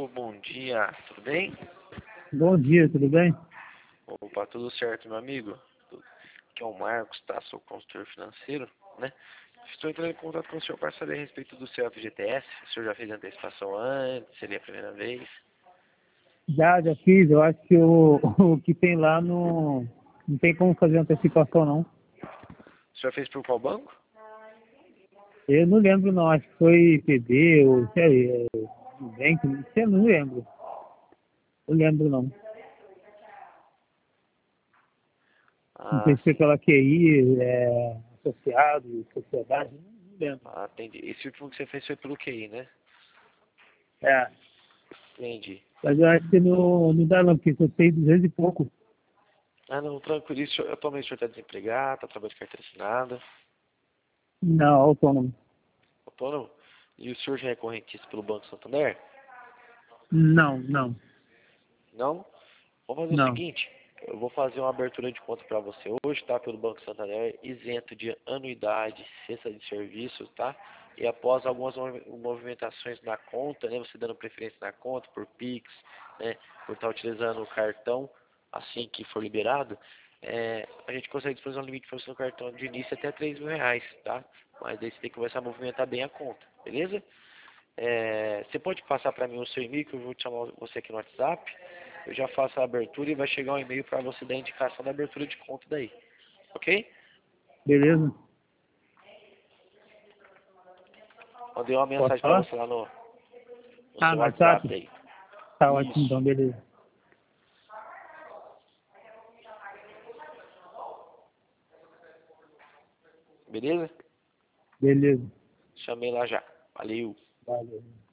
bom dia, tudo bem? Bom dia, tudo bem? Opa, tudo certo, meu amigo? Aqui é o Marcos, tá? Sou consultor financeiro, né? Estou entrando em contato com o senhor para saber a respeito do seu FGTS. O senhor já fez antecipação antes? Seria a primeira vez? Já fiz, eu acho que o que tem lá não tem como fazer antecipação, não. O senhor fez por qual banco? Eu não lembro, não, acho que foi PB ou, sei, Nubank, eu não lembro. Não lembro, não. Não sei Ah, se foi sim. pela QI, associado, sociedade, não lembro. Ah, entendi. Esse último que você fez foi pelo QI, né? É, Entendi. mas eu acho que não dá, não, porque eu tenho 200 e pouco. Ah, não, tranquilo. Atualmente o senhor está desempregado, está trabalhando de carteira assinada, Não, autônomo. autônomo? E o senhor já é correntista pelo Banco Santander? Não, Não? Vamos fazer o não. seguinte, eu vou fazer uma abertura de conta para você hoje, tá? Pelo Banco Santander, isento de anuidade, cesta de serviços, tá? E após algumas movimentações na conta, né? Você dando preferência na conta por Pix, né? Por estar utilizando o cartão assim que for liberado, a gente consegue disponibilizar um limite para você no cartão de início até R$ 3.000, tá? Mas daí você tem que começar a movimentar bem a conta, beleza? Você pode passar para mim o seu e-mail, que eu vou te chamar você aqui no WhatsApp. Eu já faço a abertura e vai chegar um e-mail para você dar a indicação da abertura de conta daí. Ok? Beleza? Mandei uma Posso mensagem para falar? você lá no Ah, seu no WhatsApp? WhatsApp aí. Tá ótimo, Isso. então, beleza. Beleza? Beleza. Chamei lá já. Valeu. Valeu.